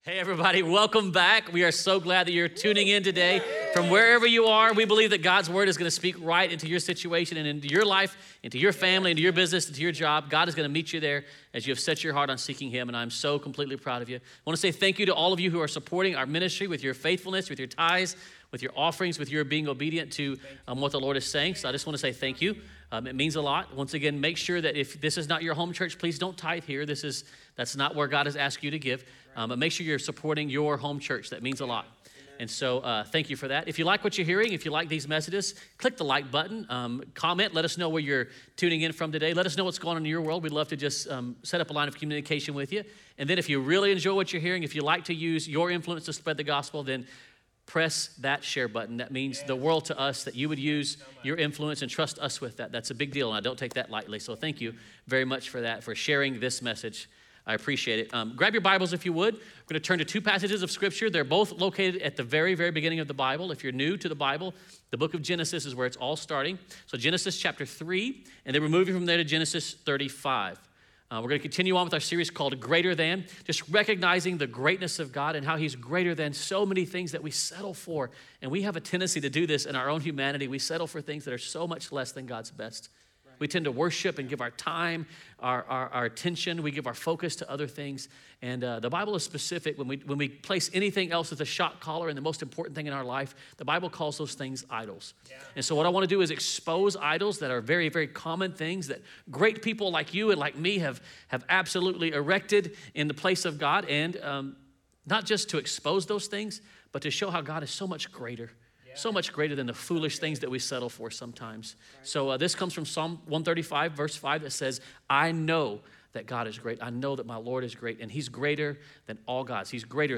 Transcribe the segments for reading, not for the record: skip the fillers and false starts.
Hey everybody, welcome back. We are so glad that you're tuning in today. From wherever you are, we believe that God's word is going to speak right into your situation and into your life, into your family, into your business, into your job. God is going to meet you there as you have set your heart on seeking him, and I'm so completely proud of you. I want to say thank you to all of you who are supporting our ministry with your faithfulness, with your tithes, with your offerings, with your being obedient to what the Lord is saying. So I just want to say thank you. It means a lot. Once again, make sure that if this is not your home church, please don't tithe here. That's not where God has asked you to give. But make sure you're supporting your home church. That means a lot. And so thank you for that. If you like what you're hearing, if you like these messages, click the like button, comment, let us know where you're tuning in from today. Let us know what's going on in your world. We'd love to just set up a line of communication with you. And then if you really enjoy what you're hearing, if you like to use your influence to spread the gospel, then press that share button. That means the world to us that you would use your influence and trust us with that. That's a big deal, and I don't take that lightly. So thank you very much for that, for sharing this message. I appreciate it. Grab your Bibles if you would. We're going to turn to two passages of Scripture. They're both located at the very, very beginning of the Bible. If you're new to the Bible, the book of Genesis is where it's all starting. So Genesis chapter 3, and then we're moving from there to Genesis 35. We're going to continue on with our series called Greater Than, just recognizing the greatness of God and how he's greater than so many things that we settle for. And we have a tendency to do this in our own humanity. We settle for things that are so much less than God's best. We tend to worship and give our time, our attention. We give our focus to other things. And the Bible is specific. When we place anything else as a shot collar and the most important thing in our life, the Bible calls those things idols. Yeah. And so what I want to do is expose idols that are very, very common things that great people like you and like me have absolutely erected in the place of God. And not just to expose those things, but to show how God is so much greater. So much greater than the foolish things that we settle for sometimes. So this comes from Psalm 135, verse 5, that says, I know that God is great. I know that my Lord is great, and he's greater than all gods. He's greater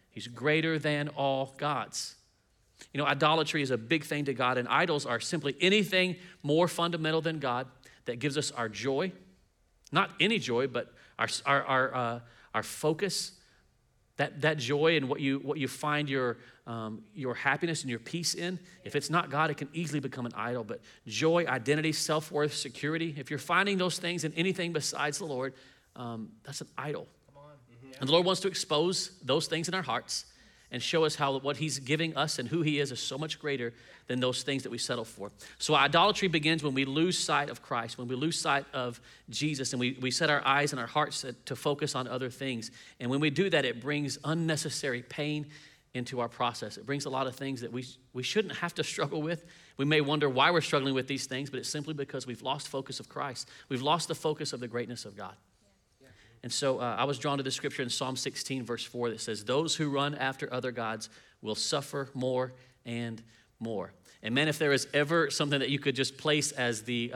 than all gods. You know, idolatry is a big thing to God, and idols are simply anything more fundamental than God that gives us our joy. Not any joy, but our focus. That joy and what you find your happiness and your peace in, if it's not God, it can easily become an idol. But joy, identity, self-worth, security, if you're finding those things in anything besides the Lord, that's an idol. Come on. Mm-hmm. And the Lord wants to expose those things in our hearts and show us how what he's giving us and who he is so much greater than those things that we settle for. So idolatry begins when we lose sight of Christ, when we lose sight of Jesus, and we set our eyes and our hearts to focus on other things. And when we do that, it brings unnecessary pain into our process. It brings a lot of things that we shouldn't have to struggle with. We may wonder why we're struggling with these things, but it's simply because we've lost focus of Christ. We've lost the focus of the greatness of God. And so I was drawn to the scripture in Psalm 16, verse 4, that says, those who run after other gods will suffer more and more. And man, if there is ever something that you could just place as the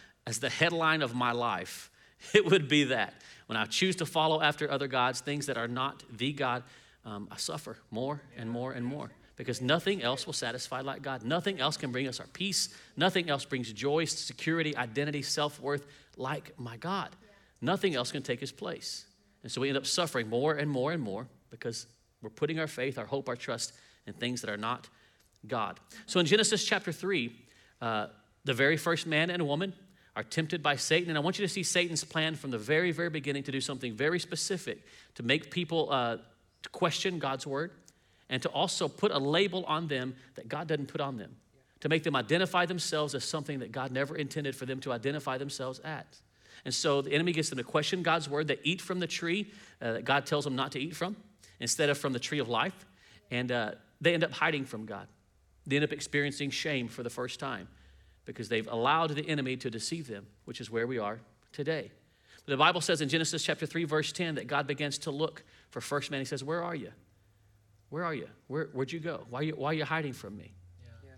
headline of my life, it would be that. When I choose to follow after other gods, things that are not the God, I suffer more and more and more. Because nothing else will satisfy like God. Nothing else can bring us our peace. Nothing else brings joy, security, identity, self-worth like my God. Nothing else can take his place. And so we end up suffering more and more and more because we're putting our faith, our hope, our trust in things that are not God. So in Genesis chapter 3, the very first man and woman are tempted by Satan. And I want you to see Satan's plan from the very, very beginning to do something very specific to make people to question God's word and to also put a label on them that God doesn't put on them, to make them identify themselves as something that God never intended for them to identify themselves as. And so the enemy gets them to question God's word. They eat from the tree that God tells them not to eat from instead of from the tree of life. And they end up hiding from God. They end up experiencing shame for the first time because they've allowed the enemy to deceive them, which is where we are today. The Bible says in Genesis chapter 3, verse 10, that God begins to look for first man. He says, where are you? Where are you? Where'd you go? Why are you hiding from me? Yeah.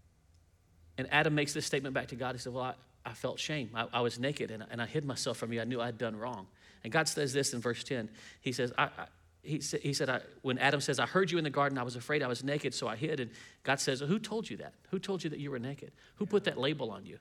And Adam makes this statement back to God. He said, well, I felt shame. I was naked, and I hid myself from you. I knew I had done wrong. And God says this in verse 10. He says, when Adam says, I heard you in the garden, I was afraid I was naked, so I hid. And God says, who told you that? Who told you that you were naked? Who put that label on you?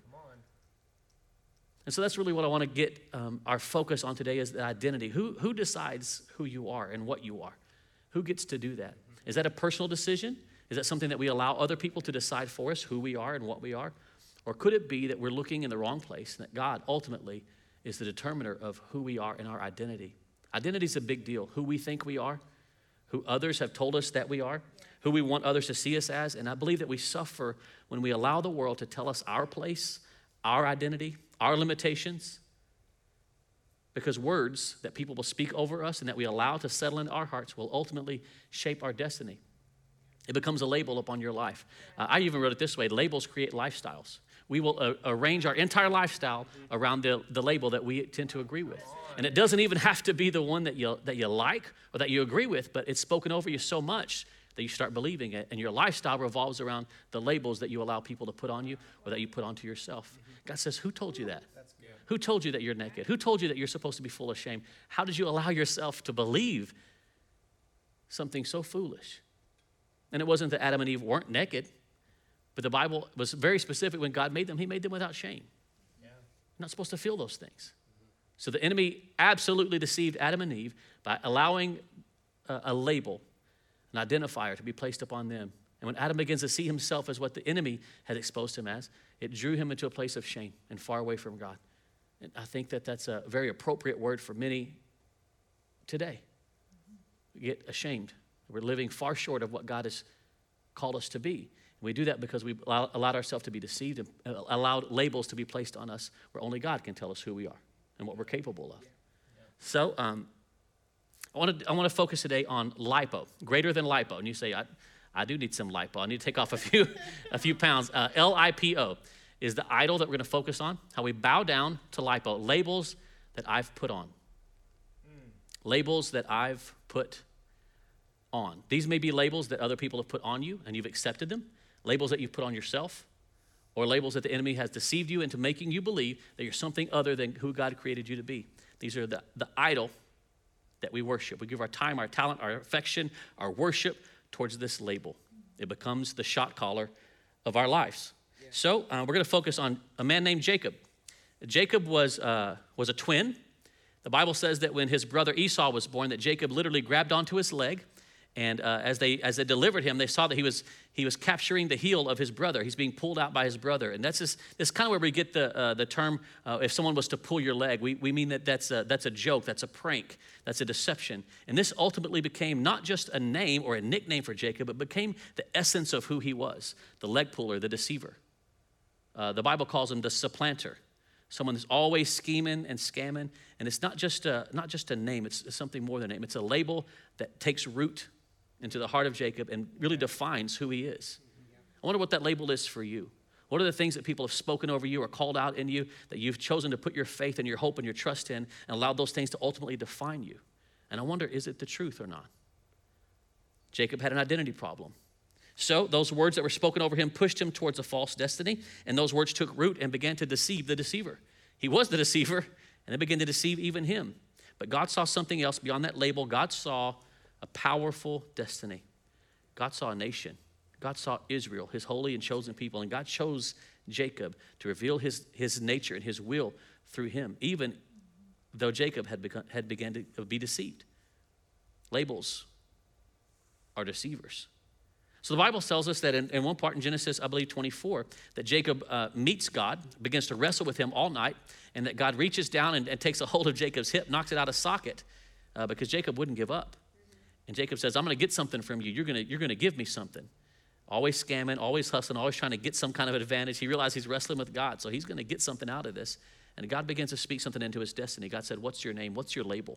And so that's really what I want to get our focus on today is the identity. Who decides who you are and what you are? Who gets to do that? Is that a personal decision? Is that something that we allow other people to decide for us who we are and what we are? Or could it be that we're looking in the wrong place and that God ultimately is the determiner of who we are and our identity? Identity is a big deal. Who we think we are, who others have told us that we are, who we want others to see us as. And I believe that we suffer when we allow the world to tell us our place, our identity, our limitations, because words that people will speak over us and that we allow to settle into our hearts will ultimately shape our destiny. It becomes a label upon your life. I even wrote it this way: labels create lifestyles. We will arrange our entire lifestyle around the label that we tend to agree with. And it doesn't even have to be the one that you like or that you agree with, but it's spoken over you so much that you start believing it, and your lifestyle revolves around the labels that you allow people to put on you or that you put onto yourself. God says, who told you that? Who told you that you're naked? Who told you that you're supposed to be full of shame? How did you allow yourself to believe something so foolish? And it wasn't that Adam and Eve weren't naked, but the Bible was very specific. When God made them, he made them without shame. Yeah. You're not supposed to feel those things. So the enemy absolutely deceived Adam and Eve by allowing a label, an identifier to be placed upon them. And when Adam begins to see himself as what the enemy had exposed him as, it drew him into a place of shame and far away from God. And I think that that's a very appropriate word for many today. We get ashamed. We're living far short of what God has called us to be. And we do that because we allowed ourselves to be deceived and allowed labels to be placed on us where only God can tell us who we are and what we're capable of. So I want to focus today on lipo, greater than lipo. And you say, I do need some lipo. I need to take off a few pounds. LIPO is the idol that we're going to focus on, how we bow down to lipo, labels that I've put on. Labels that I've put on. These may be labels that other people have put on you and you've accepted them, labels that you've put on yourself, or labels that the enemy has deceived you into making you believe that you're something other than who God created you to be. These are the idol that we worship. We give our time, our talent, our affection, our worship towards this label. It becomes the shot caller of our lives. Yeah. So we're going to focus on a man named Jacob. Jacob was a twin. The Bible says that when his brother Esau was born, that Jacob literally grabbed onto his leg. And as they delivered him, they saw that he was capturing the heel of his brother. He's being pulled out by his brother, and that's kind of where we get the term. If someone was to pull your leg, we mean that's a joke, that's a prank, that's a deception. And this ultimately became not just a name or a nickname for Jacob, but became the essence of who he was: the leg puller, the deceiver. The Bible calls him the supplanter, someone that's always scheming and scamming. And it's not just a name; it's something more than a name. It's a label that takes root into the heart of Jacob and really defines who he is. I wonder what that label is for you. What are the things that people have spoken over you or called out in you that you've chosen to put your faith and your hope and your trust in and allowed those things to ultimately define you? And I wonder, is it the truth or not? Jacob had an identity problem. So those words that were spoken over him pushed him towards a false destiny, and those words took root and began to deceive the deceiver. He was the deceiver, and they began to deceive even him. But God saw something else beyond that label. God saw a powerful destiny. God saw a nation. God saw Israel, his holy and chosen people. And God chose Jacob to reveal his nature and his will through him, even though Jacob had begun to be deceived. Labels are deceivers. So the Bible tells us that in one part in Genesis, I believe 24, that Jacob meets God, begins to wrestle with him all night, and that God reaches down and takes a hold of Jacob's hip, knocks it out of socket, because Jacob wouldn't give up. And Jacob says, I'm going to get something from you. You're going to give me something. Always scamming, always hustling, always trying to get some kind of advantage. He realized he's wrestling with God, so he's going to get something out of this. And God begins to speak something into his destiny. God said, what's your name? What's your label?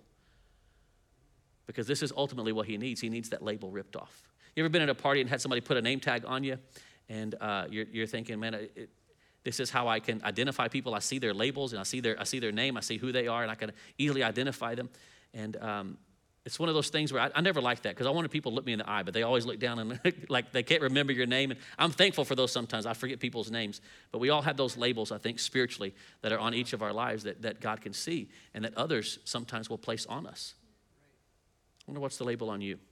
Because this is ultimately what he needs. He needs that label ripped off. You ever been at a party and had somebody put a name tag on you? And you're thinking, man, this is how I can identify people. I see their labels, and I see their name. I see who they are, and I can easily identify them. And it's one of those things where I never liked that, because I wanted people to look me in the eye, but they always look down and like they can't remember your name. And I'm thankful for those sometimes. I forget people's names. But we all have those labels, I think, spiritually, that are on each of our lives that God can see and that others sometimes will place on us. I wonder what's the label on you.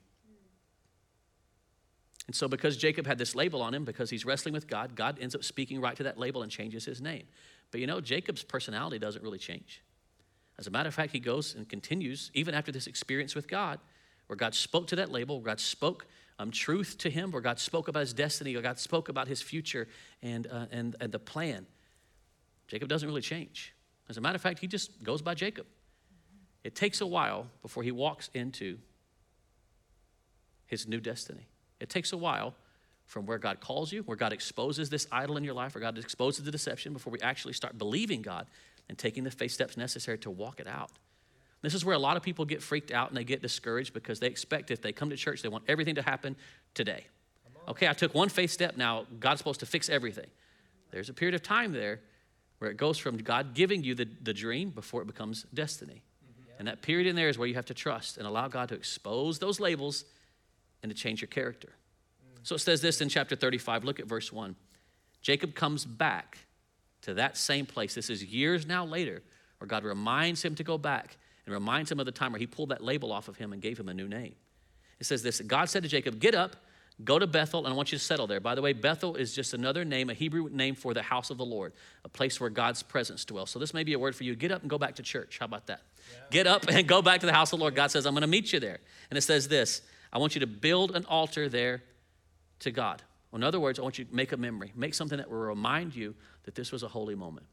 And so because Jacob had this label on him, because he's wrestling with God, God ends up speaking right to that label and changes his name. But Jacob's personality doesn't really change. As a matter of fact, he goes and continues, even after this experience with God, where God spoke to that label, where God spoke truth to him, where God spoke about his destiny, where God spoke about his future and the plan. Jacob doesn't really change. As a matter of fact, he just goes by Jacob. It takes a while before he walks into his new destiny. It takes a while from where God calls you, where God exposes this idol in your life, where God exposes the deception before we actually start believing God and taking the faith steps necessary to walk it out. This is where a lot of people get freaked out and they get discouraged because they expect if they come to church, they want everything to happen today. Okay, I took one faith step, now God's supposed to fix everything. There's a period of time there where it goes from God giving you the dream before it becomes destiny. And that period in there is where you have to trust and allow God to expose those labels and to change your character. So it says this in chapter 35. Look at verse 1. Jacob comes back to that same place. This is years now later where God reminds him to go back and reminds him of the time where he pulled that label off of him and gave him a new name. It says this, God said to Jacob, get up, go to Bethel, and I want you to settle there. By the way, Bethel is just another name, a Hebrew name for the house of the Lord, a place where God's presence dwells. So this may be a word for you. Get up and go back to church. How about that? Yeah. Get up and go back to the house of the Lord. God says, I'm going to meet you there. And it says this, I want you to build an altar there to God. Well, in other words, I want you to make a memory. Make something that will remind you that this was a holy moment.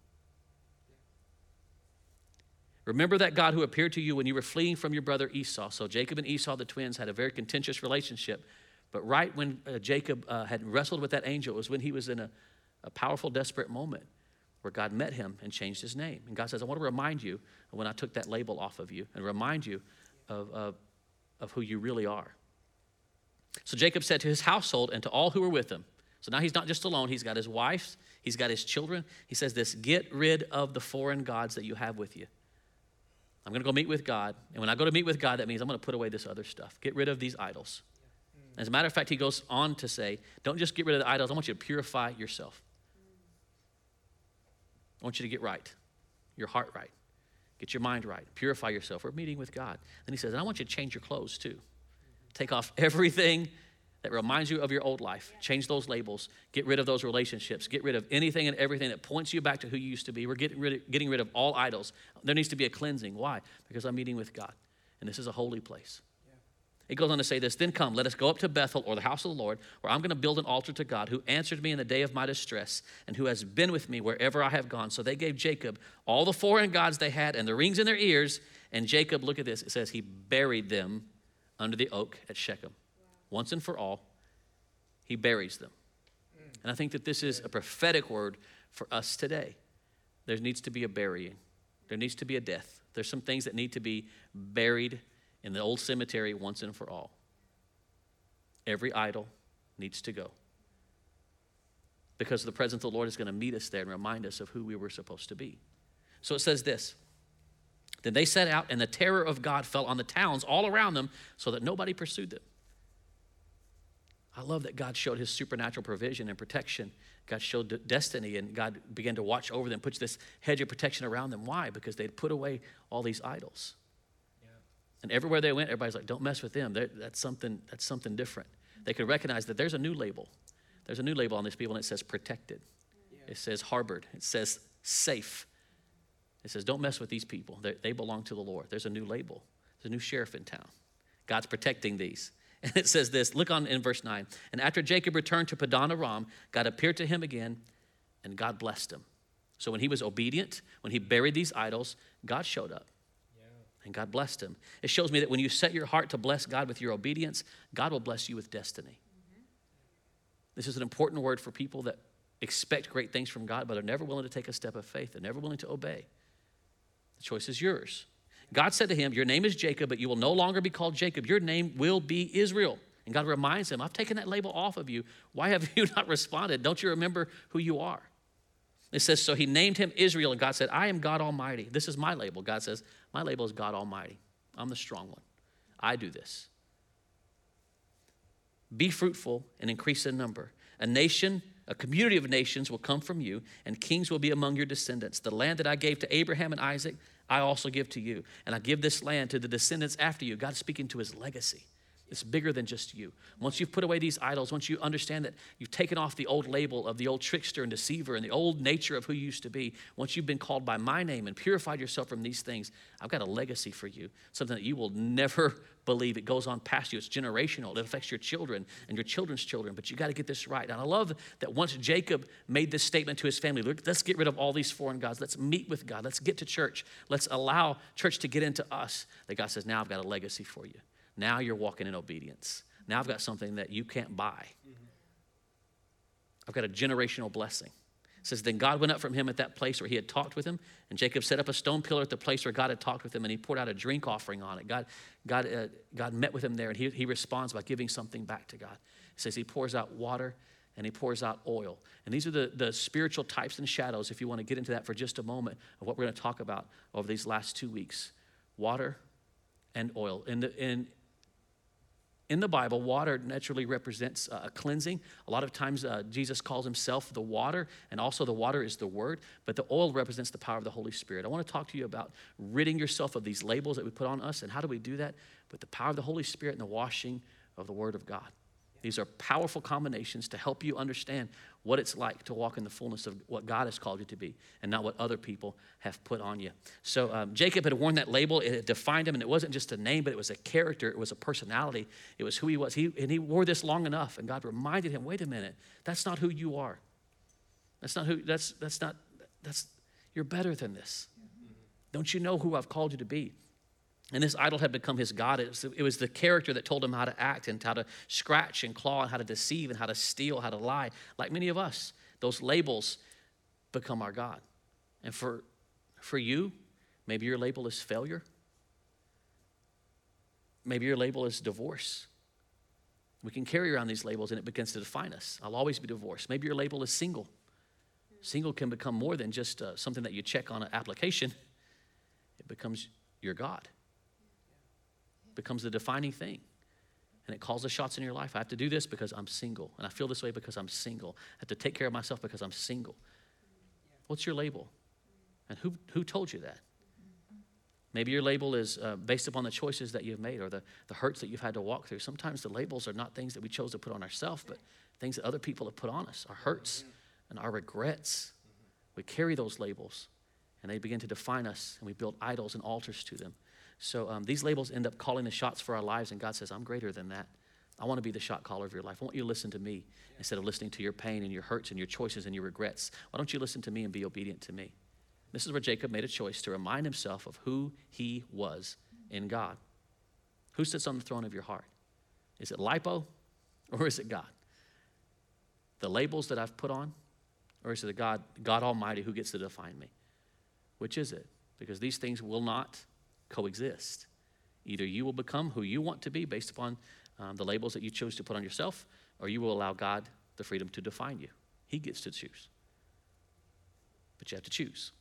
Remember that God who appeared to you when you were fleeing from your brother Esau. So Jacob and Esau, the twins, had a very contentious relationship. But right when Jacob had wrestled with that angel, it was when he was in a powerful, desperate moment where God met him and changed his name. And God says, I want to remind you of when I took that label off of you and remind you of who you really are. So Jacob said to his household and to all who were with him. So now he's not just alone. He's got his wife. He's got his children. He says this, get rid of the foreign gods that you have with you. I'm going to go meet with God. And when I go to meet with God, that means I'm going to put away this other stuff. Get rid of these idols. As a matter of fact, he goes on to say, don't just get rid of the idols. I want you to purify yourself. I want you to get right, your heart right. Get your mind right. Purify yourself. We're meeting with God. Then he says, and I want you to change your clothes too. Take off everything that reminds you of your old life. Change those labels. Get rid of those relationships. Get rid of anything and everything that points you back to who you used to be. We're getting rid of all idols. There needs to be a cleansing. Why? Because I'm meeting with God, and this is a holy place. It goes on to say this, then come, let us go up to Bethel or the house of the Lord, where I'm going to build an altar to God who answered me in the day of my distress and who has been with me wherever I have gone. So they gave Jacob all the foreign gods they had and the rings in their ears. And Jacob, look at this, it says he buried them under the oak at Shechem. Once and for all, he buries them. And I think that this is a prophetic word for us today. There needs to be a burying. There needs to be a death. There's some things that need to be buried in the old cemetery once and for all. Every idol needs to go. Because the presence of the Lord is going to meet us there and remind us of who we were supposed to be. So it says this, then they set out and the terror of God fell on the towns all around them so that nobody pursued them. I love that God showed his supernatural provision and protection. God showed destiny and God began to watch over them, puts this hedge of protection around them. Why? Because they'd put away all these idols. And everywhere they went, everybody's like, don't mess with them. That's something different. They could recognize that there's a new label. There's a new label on these people, and it says protected. It says harbored. It says safe. It says don't mess with these people. They belong to the Lord. There's a new label. There's a new sheriff in town. God's protecting these. And it says this, look on in verse 9. And after Jacob returned to Padan Aram, God appeared to him again, and God blessed him. So when he was obedient, when he buried these idols, God showed up. And God blessed him. It shows me that when you set your heart to bless God with your obedience, God will bless you with destiny. This is an important word for people that expect great things from God, but are never willing to take a step of faith. They're never willing to obey. The choice is yours. God said to him, your name is Jacob, but you will no longer be called Jacob. Your name will be Israel. And God reminds him, I've taken that label off of you. Why have you not responded? Don't you remember who you are? It says, so he named him Israel, and God said, I am God Almighty. This is my label. God says, my label is God Almighty. I'm the strong one. I do this. Be fruitful and increase in number. A community of nations will come from you, and kings will be among your descendants. The land that I gave to Abraham and Isaac, I also give to you. And I give this land to the descendants after you. God's speaking to his legacy. It's bigger than just you. Once you've put away these idols, once you understand that you've taken off the old label of the old trickster and deceiver and the old nature of who you used to be, once you've been called by my name and purified yourself from these things, I've got a legacy for you, something that you will never believe. It goes on past you. It's generational. It affects your children and your children's children, but you got to get this right. And I love that once Jacob made this statement to his family, look, let's get rid of all these foreign gods. Let's meet with God. Let's get to church. Let's allow church to get into us. That God says, now I've got a legacy for you. Now you're walking in obedience. Now I've got something that you can't buy. I've got a generational blessing. It says, then God went up from him at that place where he had talked with him, and Jacob set up a stone pillar at the place where God had talked with him, and he poured out a drink offering on it. God met with him there, and he responds by giving something back to God. It says he pours out water and he pours out oil. And these are the spiritual types and shadows, if you want to get into that for just a moment, of what we're going to talk about over these last 2 weeks. Water and oil. In the Bible, water naturally represents a cleansing. A lot of times Jesus calls himself the water, and also the water is the word, but the oil represents the power of the Holy Spirit. I want to talk to you about ridding yourself of these labels that we put on us, and how do we do that? With the power of the Holy Spirit and the washing of the word of God. These are powerful combinations to help you understand what it's like to walk in the fullness of what God has called you to be and not what other people have put on you. So Jacob had worn that label. It had defined him, and it wasn't just a name, but it was a character. It was a personality. It was who he was. And he wore this long enough, and God reminded him, wait a minute, that's not who you are. You're better than this. Don't you know who I've called you to be? And this idol had become his God. It was the character that told him how to act and how to scratch and claw and how to deceive and how to steal, how to lie. Like many of us, those labels become our God. And for you, maybe your label is failure. Maybe your label is divorce. We can carry around these labels and it begins to define us. I'll always be divorced. Maybe your label is single. Single can become more than just something that you check on an application. It becomes your God. Becomes the defining thing. And it calls the shots in your life. I have to do this because I'm single. And I feel this way because I'm single. I have to take care of myself because I'm single. What's your label? And who told you that? Maybe your label is based upon the choices that you've made or the hurts that you've had to walk through. Sometimes the labels are not things that we chose to put on ourselves, but things that other people have put on us, our hurts and our regrets. We carry those labels, and they begin to define us, and we build idols and altars to them. So these labels end up calling the shots for our lives, and God says, I'm greater than that. I want to be the shot caller of your life. I want you to listen to me instead of listening to your pain and your hurts and your choices and your regrets. Why don't you listen to me and be obedient to me? This is where Jacob made a choice to remind himself of who he was in God. Who sits on the throne of your heart? Is it lipo or is it God? The labels that I've put on, or is it God Almighty who gets to define me? Which is it? Because these things will not coexist. Either you will become who you want to be based upon the labels that you chose to put on yourself, or you will allow God the freedom to define you. He gets to choose. But you have to choose.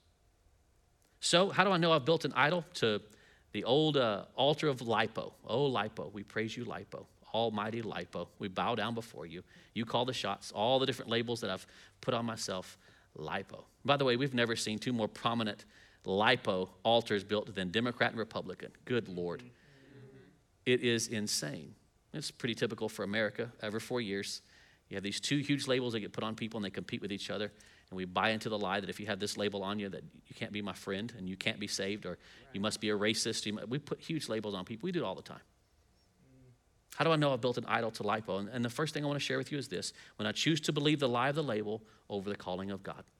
So how do I know I've built an idol? To the old altar of Lipo. Oh, Lipo, we praise you, Lipo. Almighty Lipo. We bow down before you. You call the shots. All the different labels that I've put on myself, Lipo. By the way, we've never seen two more prominent Lipo altars built than Democrat and Republican. Good Lord. It is insane. It's pretty typical for America. Every 4 years, you have these two huge labels that get put on people and they compete with each other. And we buy into the lie that if you have this label on you that you can't be my friend and you can't be saved or you must be a racist. We put huge labels on people. We do it all the time. How do I know I've built an idol to Lipo? And the first thing I want to share with you is this. When I choose to believe the lie of the label over the calling of God.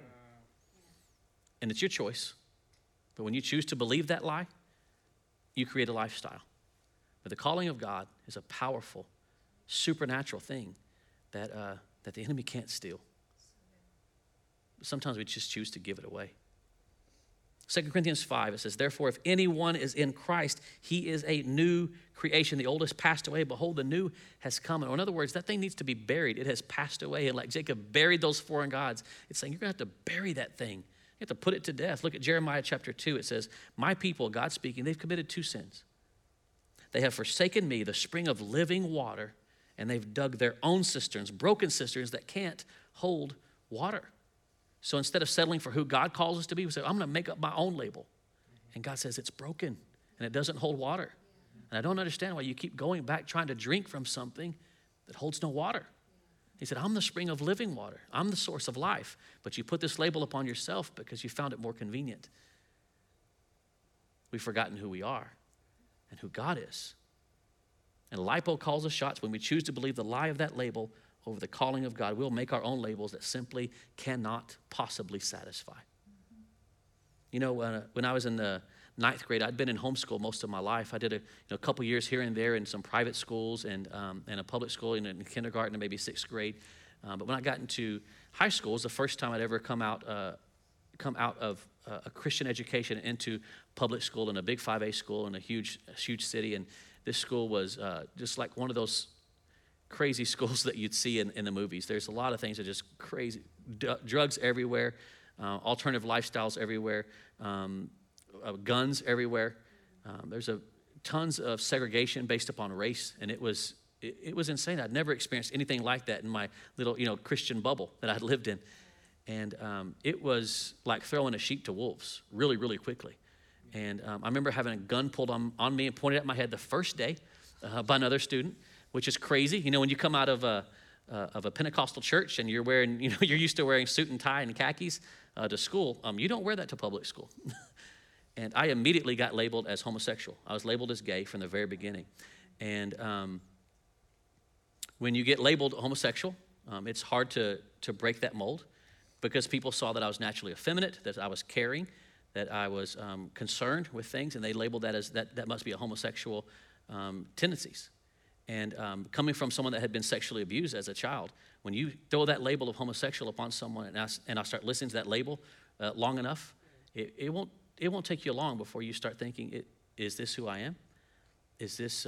And it's your choice. But when you choose to believe that lie, you create a lifestyle. But the calling of God is a powerful, supernatural thing that the enemy can't steal. But sometimes we just choose to give it away. 2 Corinthians 5, it says, therefore, if anyone is in Christ, he is a new creation. The old has passed away. Behold, the new has come. Or in other words, that thing needs to be buried. It has passed away. And like Jacob buried those foreign gods, it's saying you're going to have to bury that thing. You have to put it to death. Look at Jeremiah chapter 2. It says, my people, God speaking, they've committed two sins. They have forsaken me, the spring of living water, and they've dug their own cisterns, broken cisterns that can't hold water. So instead of settling for who God calls us to be, we say, I'm going to make up my own label. And God says it's broken and it doesn't hold water. And I don't understand why you keep going back trying to drink from something that holds no water. He said, I'm the spring of living water. I'm the source of life. But you put this label upon yourself because you found it more convenient. We've forgotten who we are and who God is. And Lipo calls the shots. When we choose to believe the lie of that label over the calling of God, we'll make our own labels that simply cannot possibly satisfy. You know, when I was in the ninth grade. I'd been in homeschool most of my life. I did a couple years here and there in some private schools and a public school in kindergarten and maybe sixth grade. But when I got into high school, it was the first time I'd ever come out of a Christian education into public school in a big 5A school in a huge city. And this school was just like one of those crazy schools that you'd see in the movies. There's a lot of things that are just crazy. Drugs everywhere, alternative lifestyles everywhere, guns everywhere. There's tons of segregation based upon race, and it was insane. I'd never experienced anything like that in my little Christian bubble that I'd lived in. And it was like throwing a sheep to wolves really, really quickly. And I remember having a gun pulled on me and pointed at my head the first day by another student, which is crazy. When you come out of a Pentecostal church and you're wearing, you're used to wearing suit and tie and khakis to school, you don't wear that to public school. And I immediately got labeled as homosexual. I was labeled as gay from the very beginning. And when you get labeled homosexual, it's hard to break that mold, because people saw that I was naturally effeminate, that I was caring, that I was concerned with things, and they labeled that as that must be a homosexual tendencies. And coming from someone that had been sexually abused as a child, when you throw that label of homosexual upon someone and I start listening to that label long enough, it won't take you long before you start thinking, is this who I am? Is this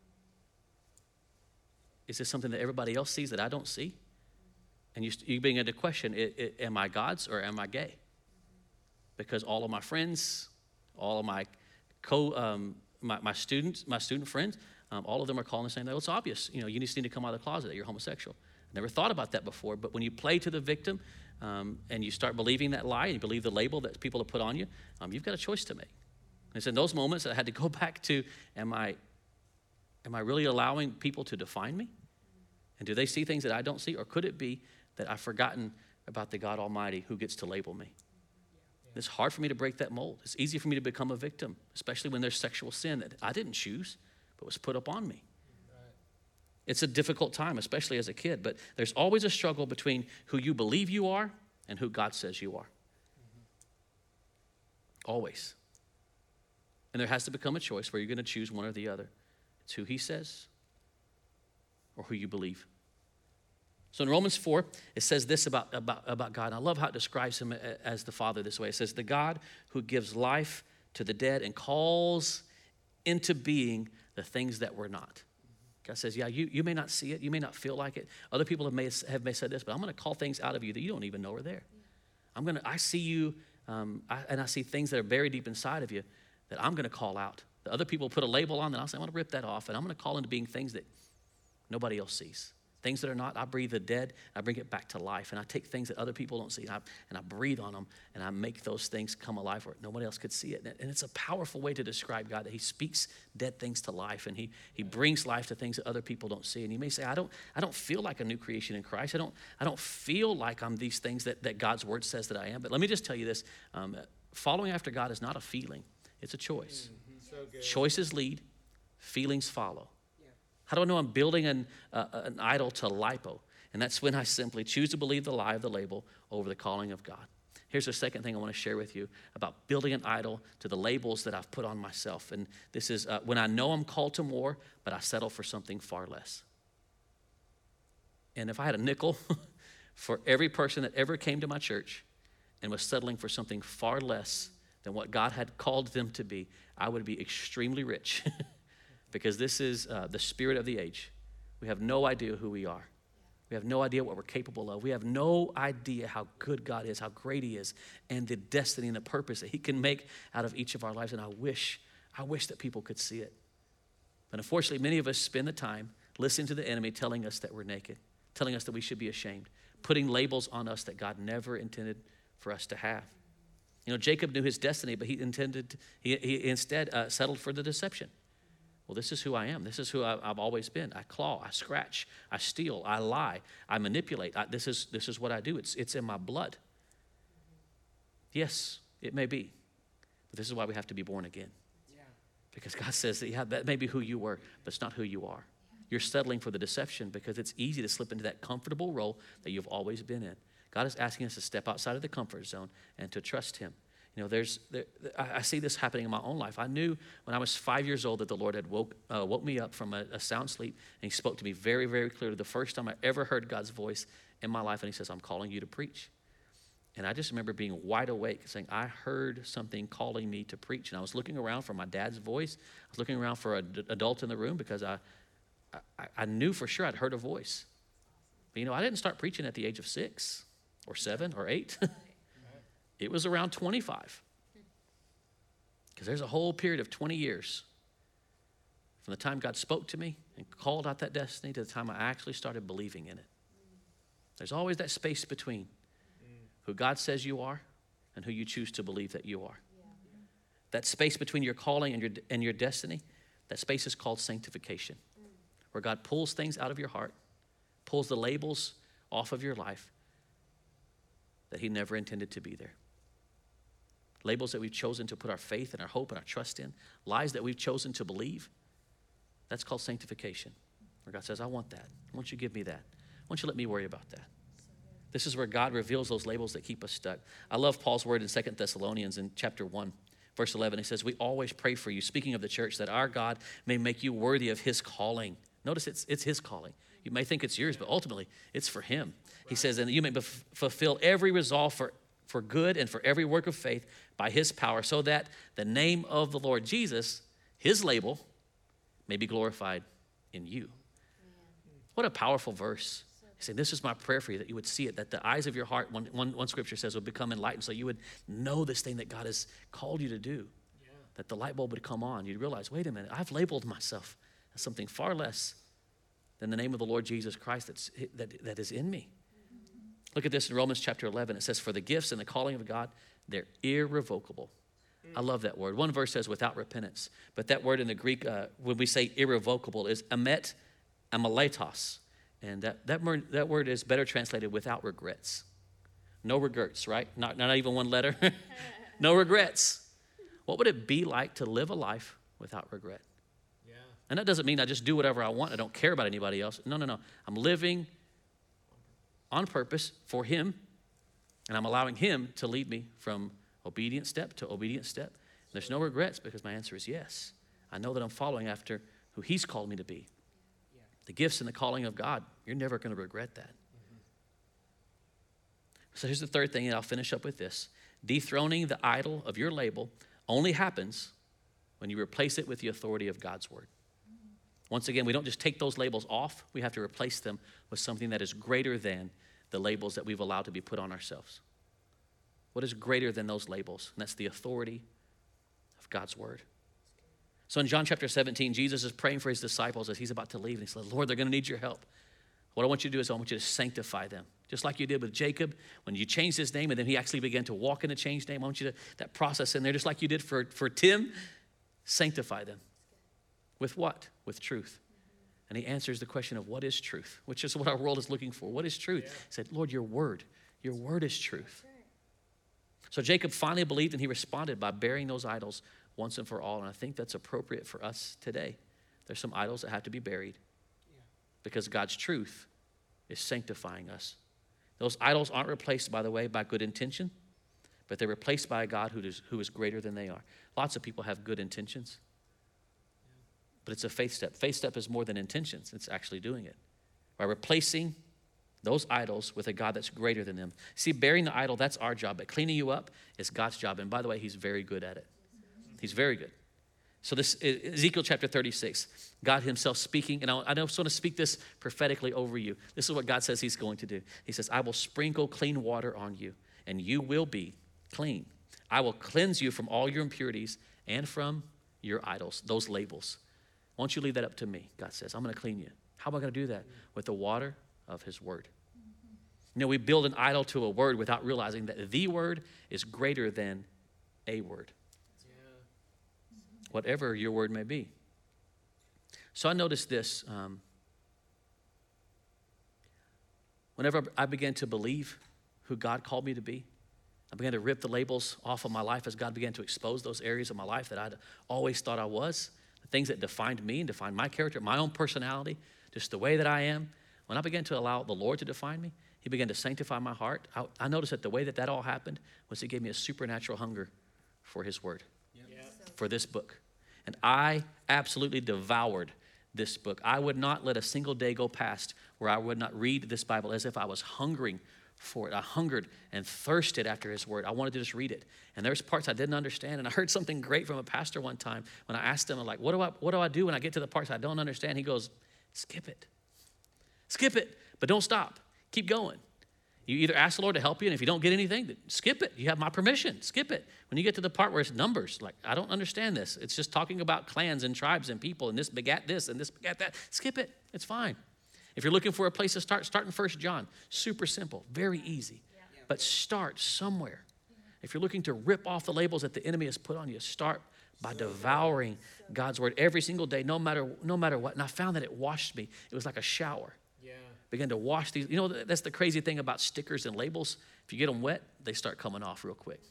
something that everybody else sees that I don't see? And you begin to question, am I God's or am I gay? Because all of my friends, all of my my student friends, all of them are calling and saying, "Well, it's obvious. You just need to come out of the closet that you're homosexual." I never thought about that before, but when you play to the victim and you start believing that lie and you believe the label that people have put on you, you've got a choice to make. And it's in those moments that I had to go back to, am I really allowing people to define me? And do they see things that I don't see? Or could it be that I've forgotten about the God Almighty who gets to label me? It's hard for me to break that mold. It's easy for me to become a victim, especially when there's sexual sin that I didn't choose, but was put upon me. It's a difficult time, especially as a kid, but there's always a struggle between who you believe you are and who God says you are. Always. And there has to become a choice where you're going to choose one or the other. It's who he says or who you believe. So in Romans 4, it says this about God. And I love how it describes him as the Father this way. It says, the God who gives life to the dead and calls into being the things that were not. God says, yeah, you may not see it. You may not feel like it. Other people have may said this, but I'm going to call things out of you that you don't even know are there. I see you, and I see things that are very deep inside of you that I'm going to call out. The other people put a label on that. I'll say, I'm going to rip that off, and I'm going to call into being things that nobody else sees. Things that are not, I breathe the dead, I bring it back to life. And I take things that other people don't see, and I breathe on them, and I make those things come alive where nobody else could see it. And it's a powerful way to describe God, that he speaks dead things to life, and he brings life to things that other people don't see. And you may say, I don't feel like a new creation in Christ. I don't feel like I'm these things that God's word says that I am. But let me just tell you this, following after God is not a feeling, it's a choice. So choices lead, feelings follow. How do I know I'm building an idol to lipo? And that's when I simply choose to believe the lie of the label over the calling of God. Here's the second thing I want to share with you about building an idol to the labels that I've put on myself. And this is when I know I'm called to more, but I settle for something far less. And if I had a nickel for every person that ever came to my church and was settling for something far less than what God had called them to be, I would be extremely rich. Because this is the spirit of the age. We have no idea who we are. We have no idea what we're capable of. We have no idea how good God is, how great he is, and the destiny and the purpose that he can make out of each of our lives. And I wish that people could see it. But unfortunately, many of us spend the time listening to the enemy telling us that we're naked, telling us that we should be ashamed, putting labels on us that God never intended for us to have. Jacob knew his destiny, but he instead settled for the deception. Well, this is who I am. This is who I've always been. I claw, I scratch, I steal, I lie, I manipulate. This is what I do. It's in my blood. Yes, it may be. But this is why we have to be born again. Yeah. Because God says that may be who you were, but it's not who you are. You're settling for the deception because it's easy to slip into that comfortable role that you've always been in. God is asking us to step outside of the comfort zone and to trust him. You know, I see this happening in my own life. I knew when I was 5 years old that the Lord had woke me up from a sound sleep, and he spoke to me very, very clearly. The first time I ever heard God's voice in my life, and he says, I'm calling you to preach. And I just remember being wide awake saying, I heard something calling me to preach. And I was looking around for my dad's voice. I was looking around for an adult in the room because I knew for sure I'd heard a voice. But, you know, I didn't start preaching at the age of 6 or 7 or 8. It was around 25. Because there's a whole period of 20 years from the time God spoke to me and called out that destiny to the time I actually started believing in it. There's always that space between who God says you are and who you choose to believe that you are. That space between your calling and your destiny, that space is called sanctification, where God pulls things out of your heart, pulls the labels off of your life that he never intended to be there. Labels that we've chosen to put our faith and our hope and our trust in, lies that we've chosen to believe, that's called sanctification, where God says, I want that. I want you to give me that. I want you to let me worry about that. This is where God reveals those labels that keep us stuck. I love Paul's word in 2 Thessalonians in chapter 1, verse 11. He says, we always pray for you, speaking of the church, that our God may make you worthy of his calling. Notice it's his calling. You may think it's yours, but ultimately it's for him. He says, and you may fulfill every resolve for good and for every work of faith by his power, so that the name of the Lord Jesus, his label, may be glorified in you. What a powerful verse. He said, this is my prayer for you, that you would see it, that the eyes of your heart, one scripture says, will become enlightened, so you would know this thing that God has called you to do, that the light bulb would come on. You'd realize, wait a minute, I've labeled myself as something far less than the name of the Lord Jesus Christ that is in me. Look at this in Romans chapter 11. It says, for the gifts and the calling of God, they're irrevocable. I love that word. One verse says without repentance. But that word in the Greek, when we say irrevocable, is amaletos. And that word is better translated without regrets. No regrets, right? Not even one letter. No regrets. What would it be like to live a life without regret? Yeah. And that doesn't mean I just do whatever I want. I don't care about anybody else. No. I'm living on purpose for him, and I'm allowing him to lead me from obedient step to obedient step. There's no regrets because my answer is yes. I know that I'm following after who he's called me to be. Yeah. The gifts and the calling of God, you're never going to regret that. So here's the third thing, and I'll finish up with this. Dethroning the idol of your label only happens when you replace it with the authority of God's word. Once again, we don't just take those labels off. We have to replace them with something that is greater than the labels that we've allowed to be put on ourselves. What is greater than those labels? And that's the authority of God's word. So in John chapter 17, Jesus is praying for his disciples as he's about to leave. And he says, Lord, they're going to need your help. What I want you to do is I want you to sanctify them. Just like you did with Jacob, when you changed his name and then he actually began to walk in a changed name. I want you to, that process in there, just like you did for Tim, sanctify them. With what? With truth. And he answers the question of what is truth, which is what our world is looking for. What is truth? Yeah. He said, Lord, your word is truth. So Jacob finally believed, and he responded by burying those idols once and for all. And I think that's appropriate for us today. There's some idols that have to be buried because God's truth is sanctifying us. Those idols aren't replaced, by the way, by good intention, but they're replaced by a God who is greater than they are. Lots of people have good intentions, but it's a faith step. Faith step is more than intentions. It's actually doing it. By replacing those idols with a God that's greater than them. See, burying the idol, that's our job, but cleaning you up is God's job. And by the way, he's very good at it. He's very good. So this Ezekiel chapter 36, God himself speaking, and I just want to speak this prophetically over you. This is what God says he's going to do. He says, I will sprinkle clean water on you, and you will be clean. I will cleanse you from all your impurities and from your idols, those labels. Why don't you leave that up to me? God says, I'm going to clean you. How am I going to do that? With the water of his word. You know, we build an idol to a word without realizing that the word is greater than a word. Whatever your word may be. So I noticed this. Whenever I began to believe who God called me to be, I began to rip the labels off of my life as God began to expose those areas of my life that I'd always thought I was, the things that defined me and defined my character, my own personality, just the way that I am. When I began to allow the Lord to define me, he began to sanctify my heart. I noticed that the way that all happened was he gave me a supernatural hunger for his word, for this book. And I absolutely devoured this book. I would not let a single day go past where I would not read this Bible as if I was hungering for it. I hungered and thirsted after his word. I wanted to just read it. And there's parts I didn't understand. And I heard something great from a pastor one time when I asked him, I'm like, what do I do when I get to the parts I don't understand? He goes, skip it. Skip it, but don't stop. Keep going. You either ask the Lord to help you, and if you don't get anything, then skip it. You have my permission. Skip it. When you get to the part where it's numbers, like, I don't understand this. It's just talking about clans and tribes and people, and this begat this, and this begat that. Skip it. It's fine. If you're looking for a place to start in 1 John. Super simple, very easy. But start somewhere. If you're looking to rip off the labels that the enemy has put on you, start by devouring God's word every single day, no matter what. And I found that it washed me. It was like a shower. Began to wash these. You know, that's the crazy thing about stickers and labels. If you get them wet, they start coming off real quick.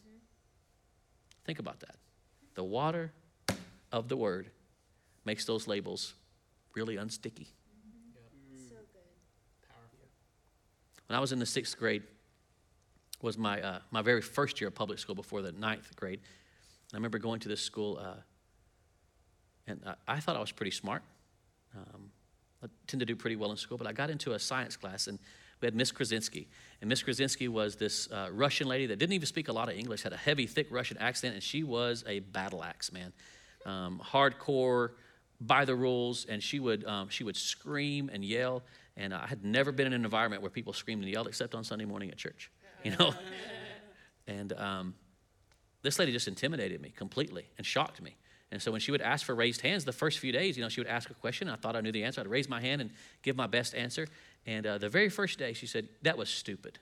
Think about that. The water of the word makes those labels really unsticky. So good. Powerful. When I was in the 6th grade, was my very first year of public school before the 9th grade. I remember going to this school, and I thought I was pretty smart. I tend to do pretty well in school, but I got into a science class, and we had Miss Krasinski. And Miss Krasinski was this Russian lady that didn't even speak a lot of English, had a heavy, thick Russian accent, and she was a battle axe, man. Hardcore, by the rules, and she would scream and yell. And I had never been in an environment where people screamed and yelled except on Sunday morning at church, you know. And this lady just intimidated me completely and shocked me. And so when she would ask for raised hands, the first few days, you know, she would ask a question. I thought I knew the answer. I'd raise my hand and give my best answer. And the very first day, she said, that was stupid.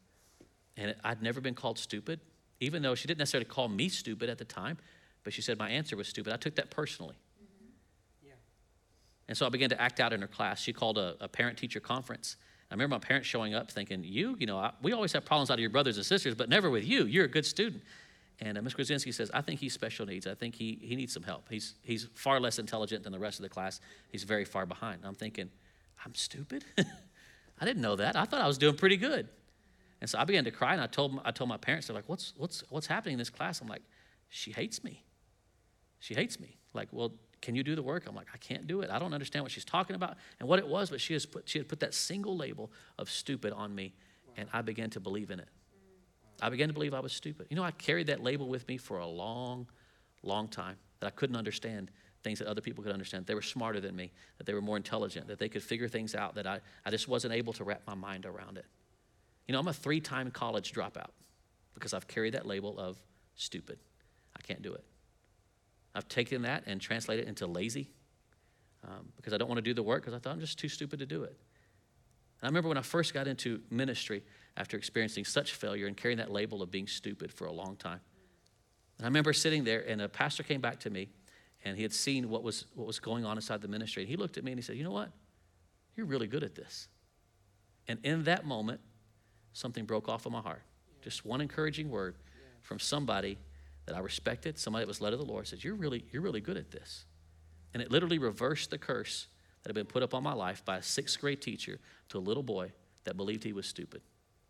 And I'd never been called stupid, even though she didn't necessarily call me stupid at the time. But she said my answer was stupid. I took that personally. Yeah. And so I began to act out in her class. She called a parent-teacher conference. I remember my parents showing up thinking, you know, we always have problems out of your brothers and sisters, but never with you. You're a good student. And Ms. Krasinski says, I think he's special needs. I think he needs some help. He's far less intelligent than the rest of the class. He's very far behind. And I'm thinking, I'm stupid? I didn't know that. I thought I was doing pretty good. And so I began to cry, and I told my parents, they're like, what's happening in this class? I'm like, she hates me. She hates me. Like, well, can you do the work? I'm like, I can't do it. I don't understand what she's talking about and what it was, but she had put that single label of stupid on me, and I began to believe in it. I began to believe I was stupid. You know, I carried that label with me for a long, long time, that I couldn't understand things that other people could understand. They were smarter than me, that they were more intelligent, that they could figure things out, that I just wasn't able to wrap my mind around it. You know, I'm a 3-time college dropout because I've carried that label of stupid. I can't do it. I've taken that and translated it into lazy because I don't want to do the work because I thought I'm just too stupid to do it. And I remember when I first got into ministry after experiencing such failure and carrying that label of being stupid for a long time. And I remember sitting there, and a pastor came back to me, and he had seen what was going on inside the ministry. And he looked at me and he said, you know what? You're really good at this. And in that moment, something broke off of my heart. Just one encouraging word from somebody that I respected, somebody that was led of the Lord, said, you're really good at this. And it literally reversed the curse that had been put up on my life by a 6th grade teacher to a little boy that believed he was stupid.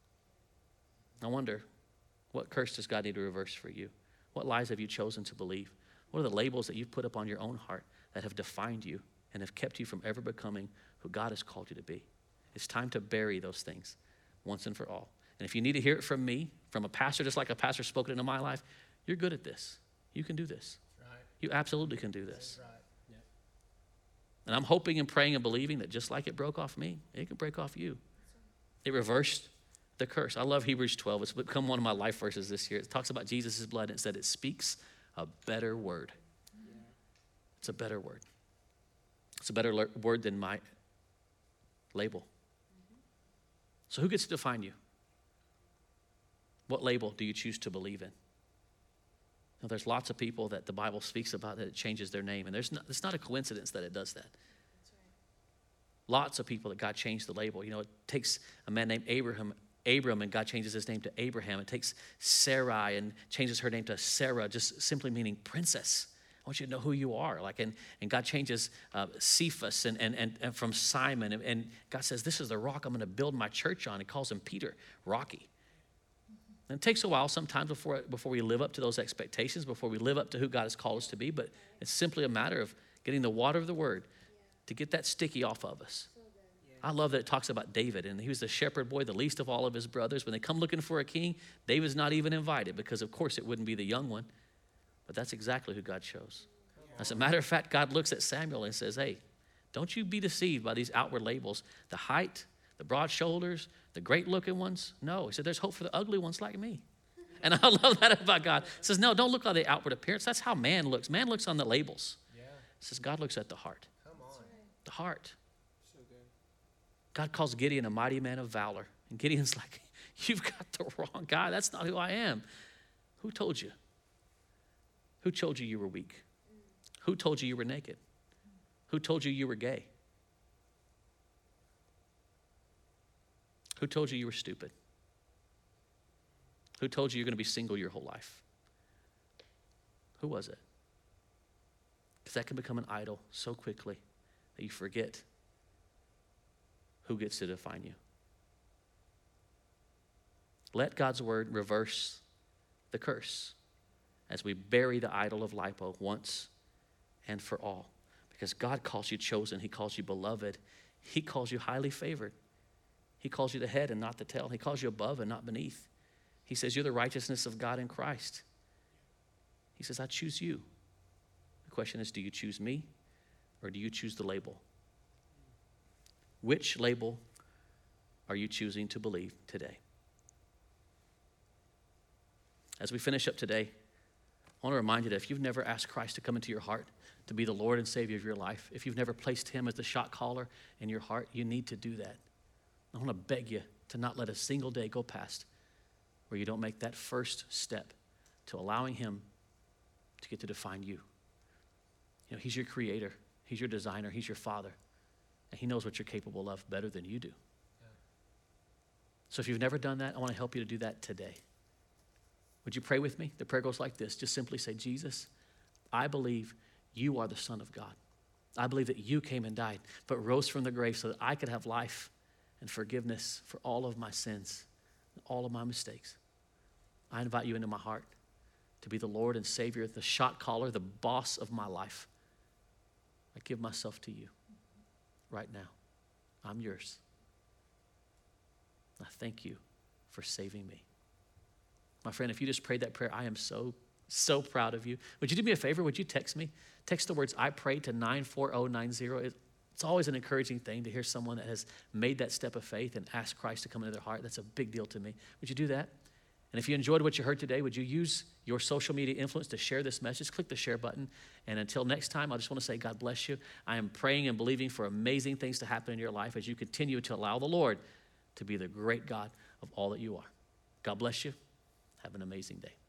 I wonder, what curse does God need to reverse for you? What lies have you chosen to believe? What are the labels that you've put up on your own heart that have defined you and have kept you from ever becoming who God has called you to be? It's time to bury those things once and for all. And if you need to hear it from me, from a pastor, just like a pastor spoke it into my life, you're good at this. You can do this. Right. You absolutely can do this. That's right. Yeah. And I'm hoping and praying and believing that just like it broke off me, it can break off you. It reversed the curse. I love Hebrews 12. It's become one of my life verses this year. It talks about Jesus' blood, and it said it speaks a better word. Yeah. It's a better word. It's a better word than my label. Mm-hmm. So who gets to define you? What label do you choose to believe in? Now, there's lots of people that the Bible speaks about that it changes their name, and it's not a coincidence that it does that. That's right. Lots of people that God changed the label. You know, it takes a man named Abram, and God changes his name to Abraham. It takes Sarai and changes her name to Sarah, just simply meaning princess. I want you to know who you are. And God changes Cephas and from Simon, and God says, this is the rock I'm going to build my church on. He calls him Peter, Rocky. And it takes a while sometimes before we live up to those expectations, before we live up to who God has called us to be, but it's simply a matter of getting the water of the word to get that sticky off of us. I love that it talks about David, and he was the shepherd boy, the least of all of his brothers. When they come looking for a king, David's not even invited because, of course, it wouldn't be the young one. But that's exactly who God chose. As a matter of fact, God looks at Samuel and says, hey, don't you be deceived by these outward labels. The height, the broad shoulders, the great-looking ones. No, he said, there's hope for the ugly ones like me. And I love that about God. He says, no, don't look at the outward appearance. That's how man looks. Man looks on the labels. He says, God looks at the heart. The heart. God calls Gideon a mighty man of valor. And Gideon's like, you've got the wrong guy. That's not who I am. Who told you? Who told you you were weak? Who told you you were naked? Who told you you were gay? Who told you you were stupid? Who told you you're going to be single your whole life? Who was it? Because that can become an idol so quickly that you forget who gets to define you. Let God's word reverse the curse as we bury the idol of lipo once and for all. Because God calls you chosen. He calls you beloved. He calls you highly favored. He calls you the head and not the tail. He calls you above and not beneath. He says you're the righteousness of God in Christ. He says, I choose you. The question is, do you choose me or do you choose the label? Which label are you choosing to believe today? As we finish up today, I want to remind you that if you've never asked Christ to come into your heart, to be the Lord and Savior of your life, if you've never placed him as the shot caller in your heart, you need to do that. I want to beg you to not let a single day go past where you don't make that first step to allowing him to get to define you. You know, he's your creator. He's your designer. He's your father. And he knows what you're capable of better than you do. Yeah. So if you've never done that, I want to help you to do that today. Would you pray with me? The prayer goes like this. Just simply say, Jesus, I believe you are the Son of God. I believe that you came and died, but rose from the grave so that I could have life and forgiveness for all of my sins, and all of my mistakes. I invite you into my heart to be the Lord and Savior, the shot caller, the boss of my life. I give myself to you right now. I'm yours. I thank you for saving me. My friend, if you just prayed that prayer, I am so proud of you. Would you do me a favor? Would you text me? Text the words, I pray to 94090. It's always an encouraging thing to hear someone that has made that step of faith and asked Christ to come into their heart. That's a big deal to me. Would you do that? And if you enjoyed what you heard today, would you use your social media influence to share this message? Click the share button. And until next time, I just want to say God bless you. I am praying and believing for amazing things to happen in your life as you continue to allow the Lord to be the great God of all that you are. God bless you. Have an amazing day.